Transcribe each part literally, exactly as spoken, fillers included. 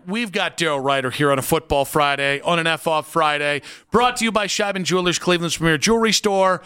we've got Daryl Ryder here on a Football Friday, on an F-Off Friday, brought to you by Scheibman Jewelers, Cleveland's premier jewelry store.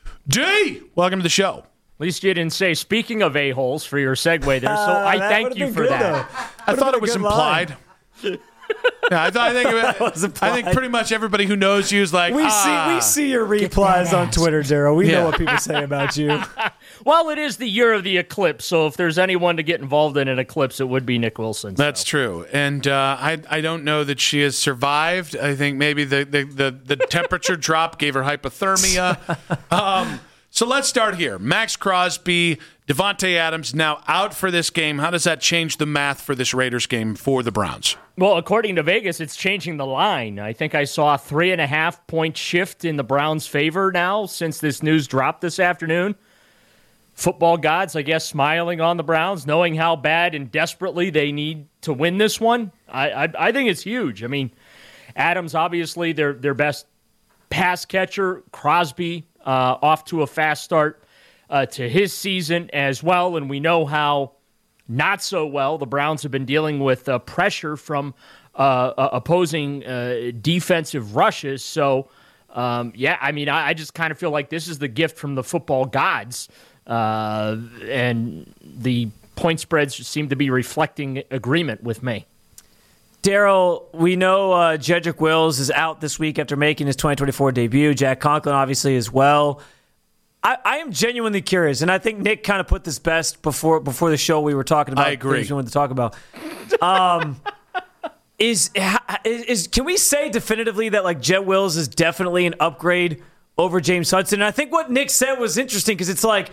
D, welcome to the show. At least you didn't say, speaking of a-holes, for your segue there, so uh, I thank you for that. Though. I thought it was implied. Yeah, I, thought, I, think it, I think pretty much everybody who knows you is like, we ah, see we see your replies on Twitter, Daryl. We yeah. know what people say about you. Well, it is the year of the eclipse, so if there's anyone to get involved in an eclipse, it would be Nick Wilson. So. That's true, and uh, I I don't know that she has survived. I think maybe the the the, the temperature drop gave her hypothermia. Um, so let's start here. Max Crosby, Devontae Adams now out for this game. How does that change the math for this Raiders game for the Browns? Well, according to Vegas, it's changing the line. I think I saw a three and a half point shift in the Browns' favor now since this news dropped this afternoon. Football gods, I guess, smiling on the Browns, knowing how bad and desperately they need to win this one. I I, I think it's huge. I mean, Adams, obviously, their their best pass catcher. Crosby uh, off to a fast start uh, to his season as well, and we know how not so well the Browns have been dealing with uh, pressure from uh, uh, opposing uh, defensive rushes. So, um, yeah, I mean, I, I just kind of feel like this is the gift from the football gods. Uh, and the point spreads seem to be reflecting agreement with me. Daryl, we know uh, Jedrick Wills is out this week after making his twenty twenty-four debut. Jack Conklin, obviously, as well. I, I am genuinely curious, and I think Nick kind of put this best before before the show we were talking about. I agree. Things we wanted to talk about. Um, is, is is can we say definitively that like Jet Wills is definitely an upgrade over James Hudson? And I think what Nick said was interesting because it's like,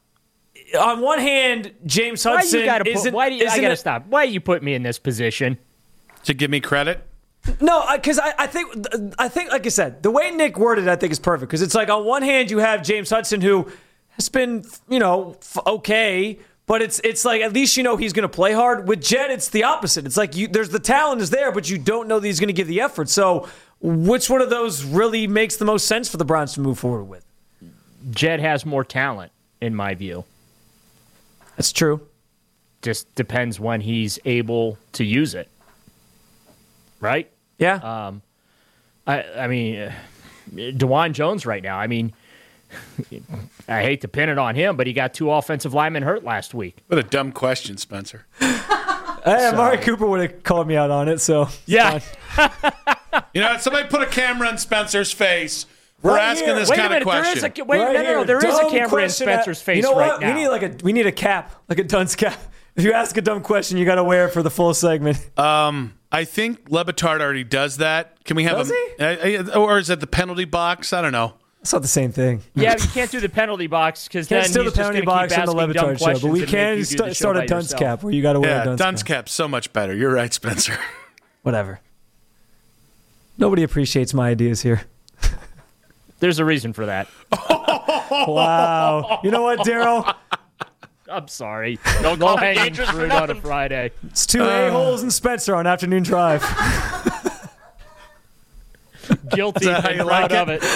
on one hand, James Hudson why you gotta isn't. Put, why do you, I got to a, stop. Why you put me in this position? To give me credit? No, because I, I think, I think, like I said, the way Nick worded it, I think is perfect. Because it's like, on one hand, you have James Hudson, who has been, you know, f- okay, but it's it's like, at least you know he's going to play hard. With Jet, it's the opposite. It's like, you, there's the talent is there, but you don't know that he's going to give the effort. So, which one of those really makes the most sense for the Browns to move forward with? Jet has more talent, in my view. That's true. Just depends when he's able to use it. Right? Yeah. Um, I I mean, uh, DeJuan Jones right now, I mean, I hate to pin it on him, but he got two offensive linemen hurt last week. What a dumb question, Spencer. Hey, Amari Cooper would have called me out on it, so. Yeah. You know, somebody put a camera in Spencer's face. We're right asking here. this wait kind a minute, of question. There is a, wait, right no, no, no, there is a camera in Spencer's face you know right what? now. We need like a we need a cap, like a dunce cap. If you ask a dumb question, you got to wear it for the full segment. Um, I think Le Batard already does that. Can we have does a, he? a, a or is it the penalty box? I don't know. It's not the same thing. Yeah, you can't do the penalty box because then he's still the just penalty going to keep box on the asking dumb Levitard show, but questions we and can make you do st- the show start a by dunce yourself. cap where you got to wear Yeah, a dunce, dunce cap. cap's so much better. You're right, Spencer. Whatever. Nobody appreciates my ideas here. There's a reason for that. Wow. You know what, Daryl? I'm sorry. Don't go hanging fruit on a Friday. It's two uh, a-holes and Spencer on Afternoon Drive. Guilty and proud like of it.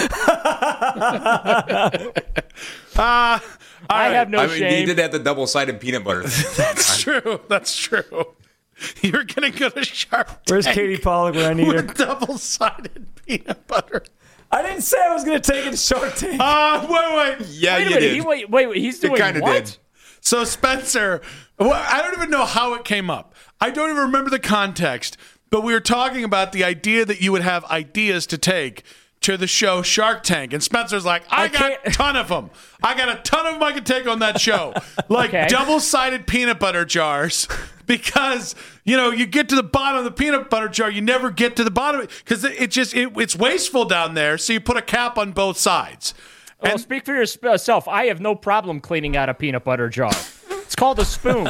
uh, I right. have no I mean, shame. he did have the double-sided peanut butter. That's true. That's true. You're going to go to Shark Tank. Where's Katie Pollock when I need her? Double-sided peanut butter. I didn't say I was going to take it to Shark Tank. Uh, wait, wait. Yeah, wait a you minute. did. He, wait, wait, wait. He's doing you kind of what? did. So, Spencer, well, I don't even know how it came up. I don't even remember the context, but we were talking about the idea that you would have ideas to take to the show Shark Tank. And Spencer's like, I, I got can't- a ton of them. I got a ton of them I can take on that show. Like Okay. double-sided peanut butter jars. Because, you know, you get to the bottom of the peanut butter jar, you never get to the bottom because it, it just it, it's wasteful down there. So you put a cap on both sides. Well, And- speak for yourself. I have no problem cleaning out a peanut butter jar. It's called a spoon.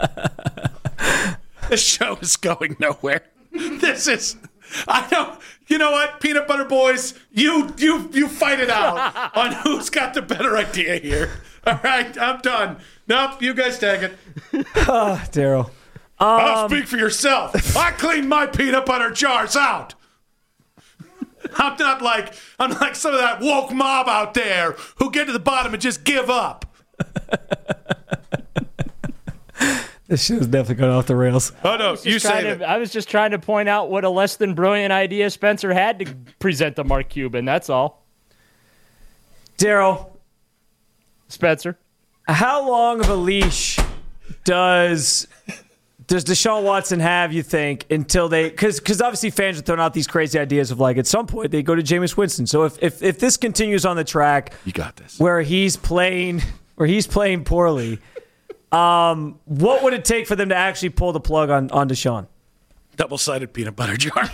The show is going nowhere. This is, I don't, you know what, Peanut Butter Boys, you you you fight it out on who's got the better idea here. All right, I'm done. Nope, you guys take it. Oh, Daryl. I'll speak for yourself. I clean my peanut butter jars out. I'm not like I'm like some of that woke mob out there who get to the bottom and just give up. This shit is definitely going off the rails. Oh, no, you say to, that. I was just trying to point out what a less than brilliant idea Spencer had to present to Mark Cuban. That's all. Daryl. Spencer. How long of a leash does does Deshaun Watson have, you think, until they – because obviously fans are throwing out these crazy ideas of, like, at some point they go to Jameis Winston. So if, if, if this continues on the track – You got this. Where he's playing, where he's playing poorly – Um, what would it take for them to actually pull the plug on, on Deshaun? Double-sided peanut butter jar.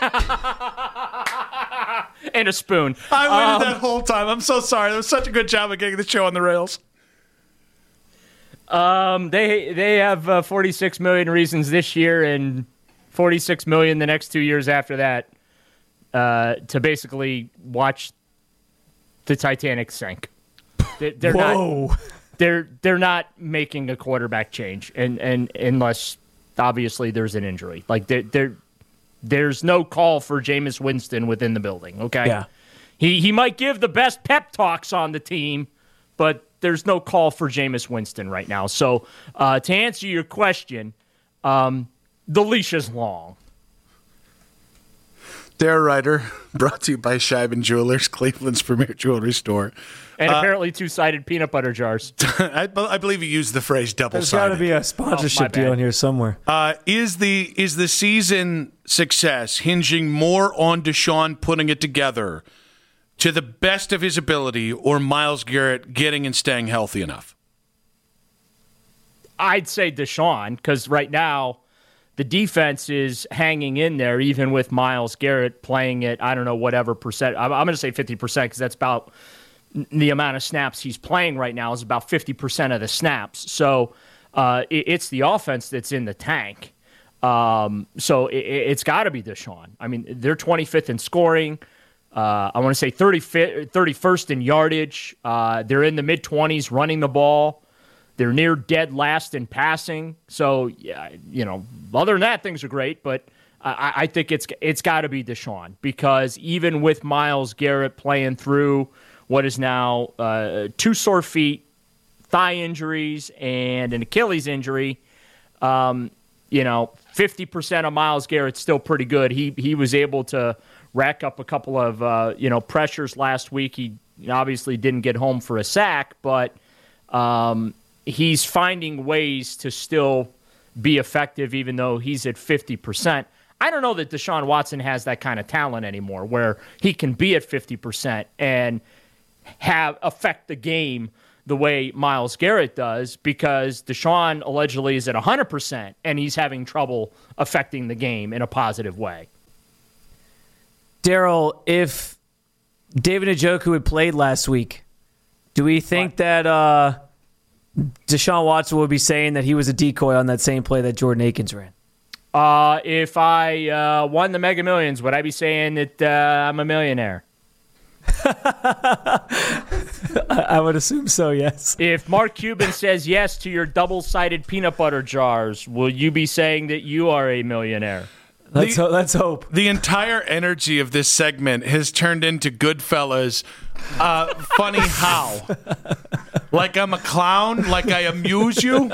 And a spoon. I waited Um, that whole time. I'm so sorry. That was such a good job of getting the show on the rails. Um, they they have uh, forty-six million reasons this year and forty-six million the next two years after that uh, to basically watch the Titanic sink. They, they're Whoa. not. They're they're not making a quarterback change, and, and unless obviously there's an injury. Like there there there's no call for Jameis Winston within the building. Okay, Yeah. he he might give the best pep talks on the team, but there's no call for Jameis Winston right now. So uh, to answer your question, um, the leash is long. Dare Ryder, brought to you by Scheiben Jewelers, Cleveland's premier jewelry store. And Uh, apparently two-sided peanut butter jars. I, I believe he used the phrase There's double-sided. got to be a Oh, my sponsorship bad. deal in here somewhere. Uh, is the is the season success hinging more on Deshaun putting it together to the best of his ability, or Myles Garrett getting and staying healthy enough? I'd say Deshaun, because right now the defense is hanging in there, even with Myles Garrett playing at, I don't know, whatever percent. I'm, I'm going to say fifty percent because that's about the amount of snaps he's playing right now is about fifty percent of the snaps. So uh, it, it's the offense that's in the tank. Um, so it, it's got to be Deshaun. I mean, they're twenty-fifth in scoring. Uh, I want to say thirty-fifth, thirty-first in yardage. Uh, they're in the mid-twenties running the ball. They're near dead last in passing. So, yeah, you know, other than that, things are great. But I, I think it's it's got to be Deshaun, because even with Myles Garrett playing through what is now uh, two sore feet, thigh injuries, and an Achilles injury, um, you know, fifty percent of Myles Garrett's still pretty good. He he was able to rack up a couple of, uh, you know, pressures last week. He obviously didn't get home for a sack, but um, he's finding ways to still be effective even though he's at fifty percent. I don't know that Deshaun Watson has that kind of talent anymore where he can be at fifty percent and have affect the game the way Myles Garrett does, because Deshaun allegedly is at one hundred percent and he's having trouble affecting the game in a positive way. Daryl, if David Njoku had played last week, do we think what? that uh, Deshaun Watson would be saying that he was a decoy on that same play that Jordan Akins ran? Uh, if I uh, won the Mega Millions, would I be saying that uh, I'm a millionaire? I would assume so, yes. If Mark Cuban says yes to your double-sided peanut butter jars, will you be saying that you are a millionaire? Let's, the, ho- let's hope. The entire energy of this segment has turned into Goodfellas. Uh, funny how? Like I'm a clown? Like I amuse you?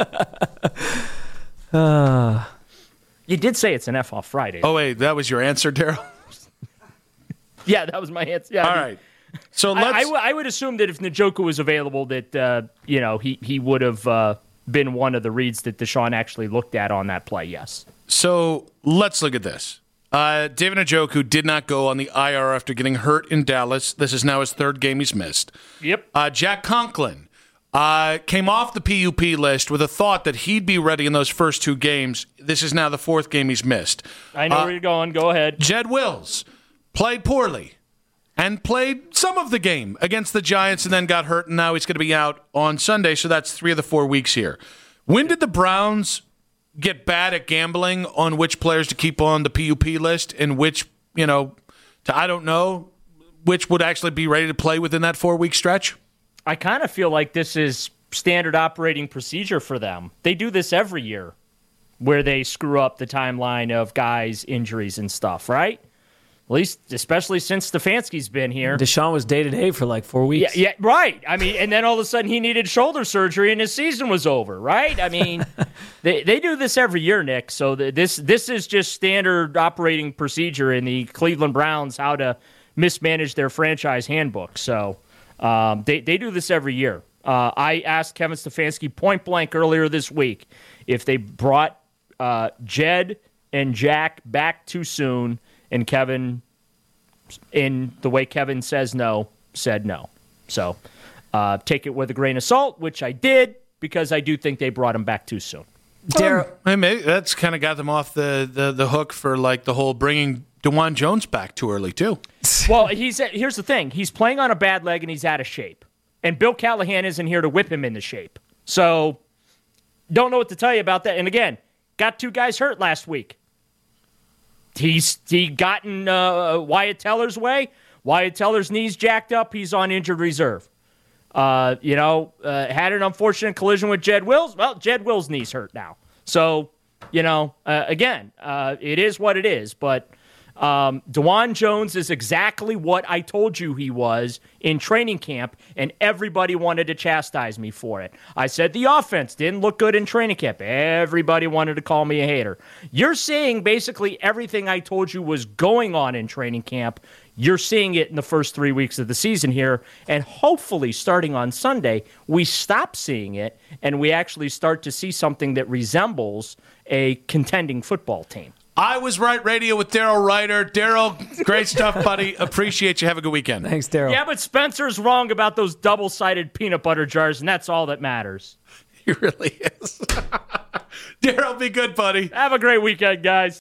Uh, you did say it's an F off Friday. Oh, wait, that was your answer, Daryl? Yeah, that was my answer. Yeah, All I mean, right. So let's. I, I, w- I would assume that if Njoku was available, that uh, you know he he would have uh, been one of the reads that Deshaun actually looked at on that play. Yes. So let's look at this. Uh, David Njoku did not go on the I R after getting hurt in Dallas. This is now his third game he's missed. Yep. Uh, Jack Conklin uh, came off the P U P list with a thought that he'd be ready in those first two games. This is now the fourth game he's missed. I know uh, where you're going. Go ahead. Jed Wills played poorly and played some of the game against the Giants and then got hurt, and now he's going to be out on Sunday, so that's three of the four weeks here. When did the Browns get bad at gambling on which players to keep on the P U P list and which, you know, to, I don't know, which would actually be ready to play within that four-week stretch? I kind of feel like this is standard operating procedure for them. They do this every year where they screw up the timeline of guys' injuries and stuff, right? At least, especially since Stefanski's been here. Deshaun was day to day for like four weeks. Yeah, yeah, right. I mean, and then all of a sudden he needed shoulder surgery and his season was over, right? I mean, they they do this every year, Nick. So the, this this is just standard operating procedure in the Cleveland Browns, how to mismanage their franchise handbook. So um, they, they do this every year. Uh, I asked Kevin Stefanski point blank earlier this week if they brought uh, Jed and Jack back too soon. And Kevin, in the way Kevin says no, said no. So uh, take it with a grain of salt, which I did, because I do think they brought him back too soon. Daryl, Um, maybe that's kind of got them off the, the, the hook for like the whole bringing DeJuan Jones back too early too. Well, he's here's the thing. He's playing on a bad leg and he's out of shape. And Bill Callahan isn't here to whip him into shape. So don't know what to tell you about that. And again, got two guys hurt last week. He's he gotten uh, Wyatt Teller's way. Wyatt Teller's knee's jacked up. He's on injured reserve. Uh, you know, uh, had an unfortunate collision with Jed Wills. Well, Jed Wills' knee's hurt now. So, you know, uh, again, uh, it is what it is. But um, DeJuan Jones is exactly what I told you he was in training camp, and everybody wanted to chastise me for it. I said the offense didn't look good in training camp. Everybody wanted to call me a hater. You're seeing basically everything I told you was going on in training camp. You're seeing it in the first three weeks of the season here, and hopefully starting on Sunday, we stop seeing it, and we actually start to see something that resembles a contending football team. I Was Right Radio with Daryl Ryder. Daryl, great stuff, buddy. Appreciate you. Have a good weekend. thanks, Daryl. Yeah, but Spencer's wrong about those double-sided peanut butter jars, and that's all that matters. He really is. Daryl, be good, buddy. Have a great weekend, guys.